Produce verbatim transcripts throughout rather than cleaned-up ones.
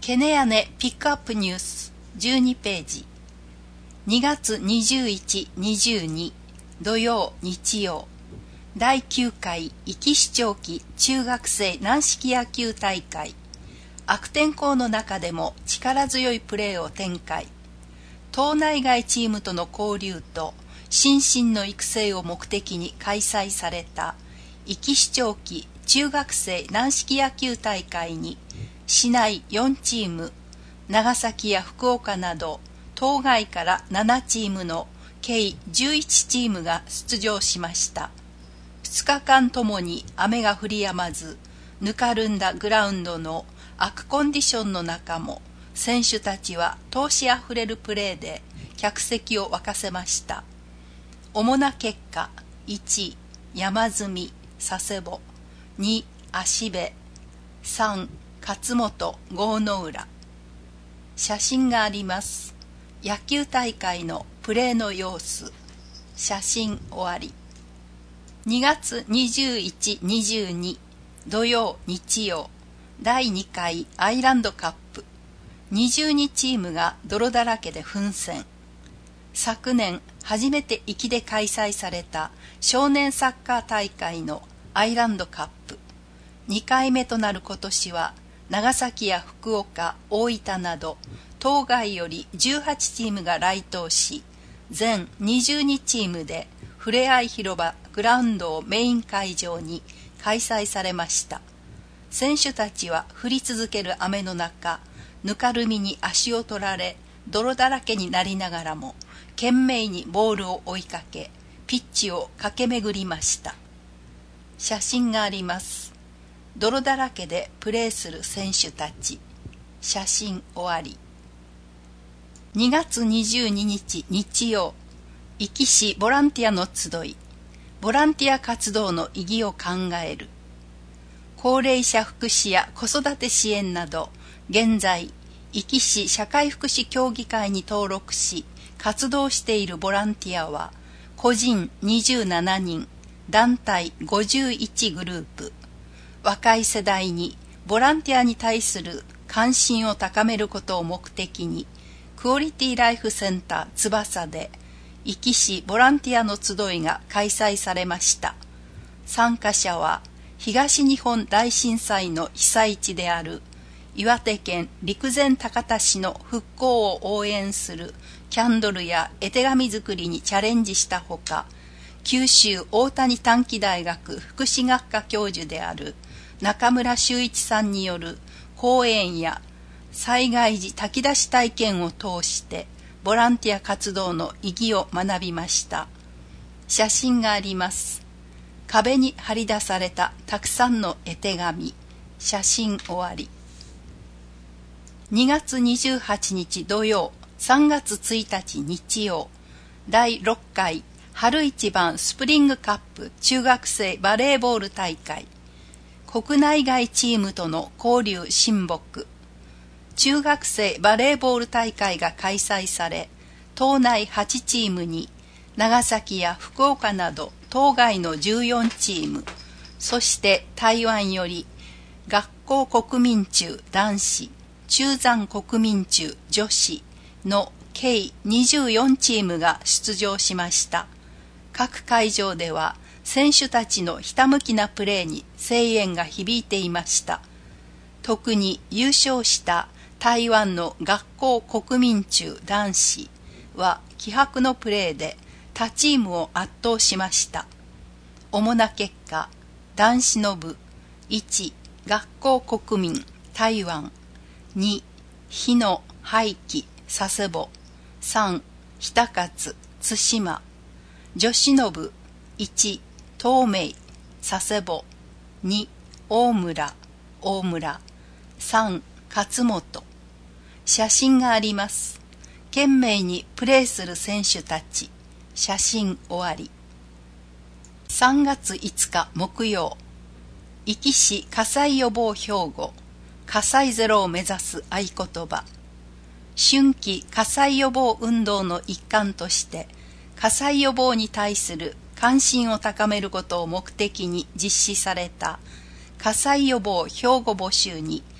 ケネヤネピックアップニュースじゅうにページ。にがつにじゅういち、にじゅうに土曜日曜だいきゅうかい壱岐市長期中学生軟式野球大会。悪天候の中でも力強いプレーを展開。島内外チームとの交流と心身の育成を目的に開催された壱岐市長期中学生軟式野球大会に市内よんチーム、長崎や福岡など島外からななチームの計じゅういちチームが出場しました。ふつかかんともに雨が降り止まず、ぬかるんだグラウンドの悪コンディションの中も選手たちは闘志あふれるプレーで客席を沸かせました。主な結果、いち山積、佐世保、に芦部、さん勝本、郷ノ浦。写真があります。野球大会のプレーの様子。写真終わり。にがつにじゅういち、にじゅうに土曜日曜だいにかいアイランドカップ。にじゅうにチームが泥だらけで奮戦。昨年初めて壱岐で開催された少年サッカー大会のアイランドカップ。にかいめとなる今年は長崎や福岡、大分など島外よりじゅうはちチームが来島し、全にじゅうにチームでふれあい広場グラウンドをメイン会場に開催されました。選手たちは降り続ける雨の中、ぬかるみに足を取られ、泥だらけになりながらも懸命にボールを追いかけ、ピッチを駆け巡りました。写真があります。泥だらけでプレーする選手たち。写真終わり。にがつにじゅうににち日曜、壱岐市ボランティアの集い。ボランティア活動の意義を考える。高齢者福祉や子育て支援など、現在壱岐市社会福祉協議会に登録し活動しているボランティアは個人にじゅうななにん、団体ごじゅういちグループ。若い世代にボランティアに対する関心を高めることを目的に、クオリティライフセンター翼で壱岐市ボランティアの集いが開催されました。参加者は東日本大震災の被災地である岩手県陸前高田市の復興を応援するキャンドルや絵手紙作りにチャレンジしたほか、九州大谷短期大学福祉学科教授である中村修一さんによる講演や災害時炊き出し体験を通してボランティア活動の意義を学びました。写真があります。壁に貼り出されたたくさんの絵手紙。写真終わり。にがつにじゅうはちにち土曜、さんがつついたち日曜、だいろっかい春一番スプリングカップ中学生バレーボール大会。国内外チームとの交流親睦。中学生バレーボール大会が開催され、島内はちチームに長崎や福岡など島外のじゅうよんチーム、そして台湾より学校国民中男子、中山国民中女子の計にじゅうよんチームが出場しました。各会場では選手たちのひたむきなプレーに声援が響いていました。特に優勝した台湾の学校国民中男子は気迫のプレーで他チームを圧倒しました。主な結果、男子の部、いち学校国民台湾、に日野廃棄佐世保、さん日高津対馬。女子の部、いち東明佐世保、に大村大村、さん勝本。写真があります。懸命にプレーする選手たち。写真終わり。さんがついつか木曜、壱岐市火災予防標語、火災ゼロを目指す合言葉。春季火災予防運動の一環として火災予防に対する関心を高めることを目的に実施された火災予防標語募集に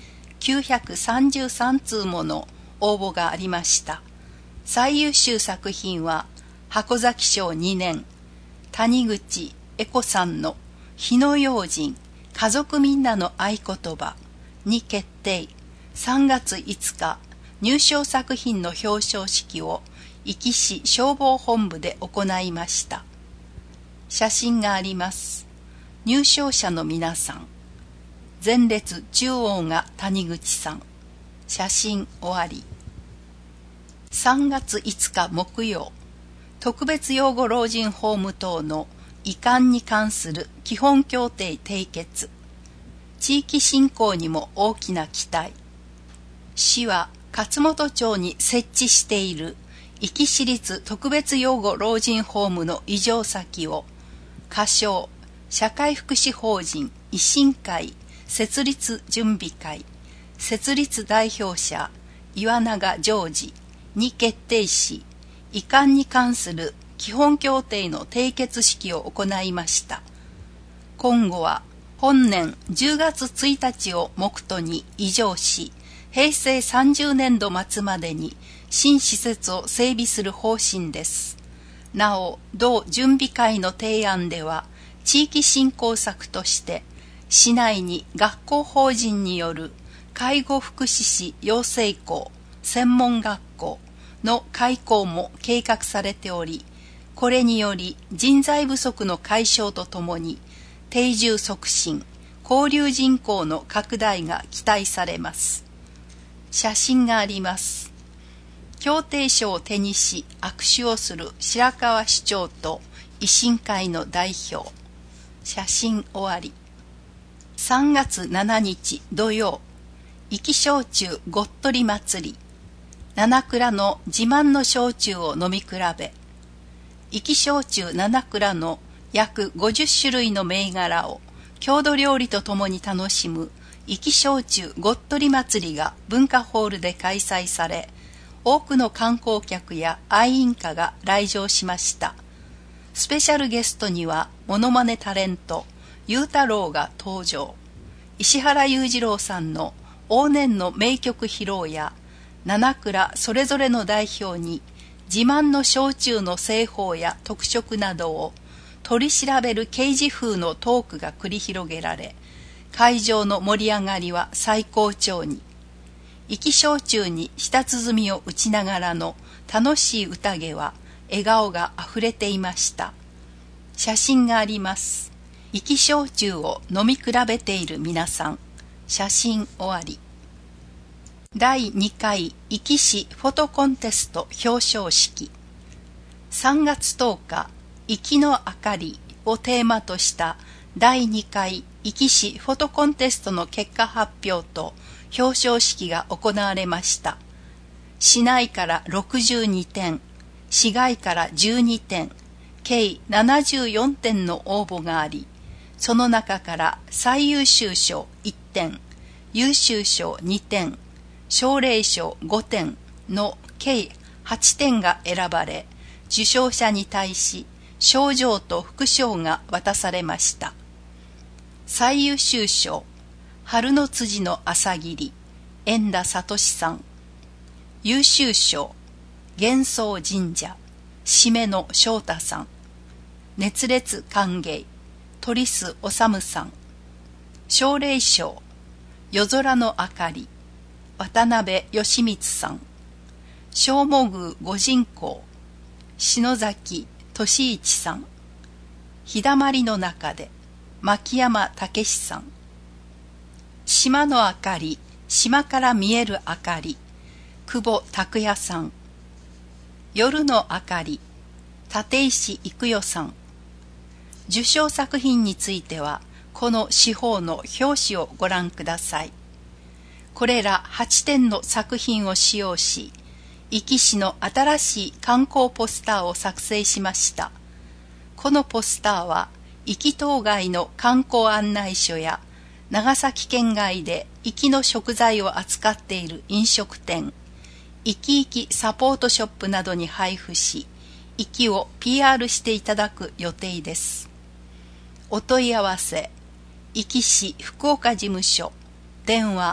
きゅうひゃくさんじゅうさんつうもの応募がありました。最優秀作品は箱崎賞にねん谷口恵子さんの火の用心家族みんなの合言葉に決定。さんがついつか入賞作品の表彰式を壱岐市消防本部で行いました。写真があります。入賞者の皆さん。前列中央が谷口さん。写真終わり。さんがついつか木曜、特別養護老人ホーム等の移管に関する基本協定締結。地域振興にも大きな期待。市は勝本町に設置している壱岐市立特別養護老人ホームの移譲先を仮称社会福祉法人維新会設立準備会設立代表者岩永ジョージに決定し、移管に関する基本協定の締結式を行いました。今後は本年じゅうがつついたちを目途に移譲し、へいせいさんじゅうねんど末までに新施設を整備する方針です。なお、同準備会の提案では、地域振興策として、市内に学校法人による介護福祉士養成校、専門学校の開校も計画されており、これにより人材不足の解消とともに、定住促進、交流人口の拡大が期待されます。写真があります。協定書を手にし握手をする白川市長と維新会の代表。写真終わり。さんがつついたち土曜、壱岐焼酎ごっとり祭り。七蔵の自慢の焼酎を飲み比べ。壱岐焼酎七蔵の約ごじゅっしゅるいの銘柄を郷土料理とともに楽しむ壱岐焼酎ごっとり祭りが文化ホールで開催され、多くの観光客や愛飲家が来場しました。スペシャルゲストにはモノマネタレントゆうたろうが登場。石原裕次郎さんの往年の名曲披露や七蔵それぞれの代表に自慢の焼酎の製法や特色などを取り調べる刑事風のトークが繰り広げられ、会場の盛り上がりは最高潮に。壱岐焼酎に舌鼓を打ちながらの楽しい宴は笑顔があふれていました。写真があります。壱岐焼酎を飲み比べている皆さん。写真終わり。だいにかい壱岐市フォトコンテスト表彰式。さんがつとおか、壱岐の明かりをテーマとしただいにかい壱岐市フォトコンテストの結果発表と表彰式が行われました。市内からろくじゅうにてん、市外からじゅうにてん、計ななじゅうよんてんの応募があり、その中から最優秀賞いってん、優秀賞にてん、奨励賞ごてんの計はちてんが選ばれ、受賞者に対し賞状と副賞が渡されました。最優秀賞、春の辻の朝霧、円田聡さん。優秀賞、幻想神社、締めの翔太さん。熱烈歓迎、鳥栖治さん。奨励賞、夜空の明かり、渡辺義光さん。正茂宮御神公、篠崎俊一さん。日だまりの中で、牧山武史さん。島の明かり、島から見える明かり、久保拓也さん。夜の明かり、立石育代さん。受賞作品については、この誌報の表紙をご覧ください。これらはちてんの作品を使用し、壱岐市の新しい観光ポスターを作成しました。このポスターは、壱岐島外の観光案内所や、長崎県外で壱岐の食材を扱っている飲食店、いきいきサポートショップなどに配布し、壱岐を ピーアール していただく予定です。お問い合わせ、壱岐市福岡事務所、電話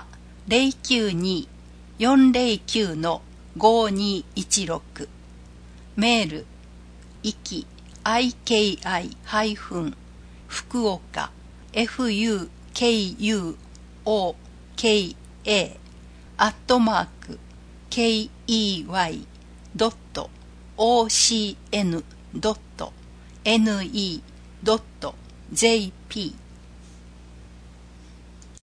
ゼロきゅうに よんゼロきゅう ごにいちろく。メール、いき、アイケーアイ 福岡 フユーケーユーオーケーエー アットマーク ケーイーワイ ドット オーシーエヌ ドット ネット ドット ジェーピー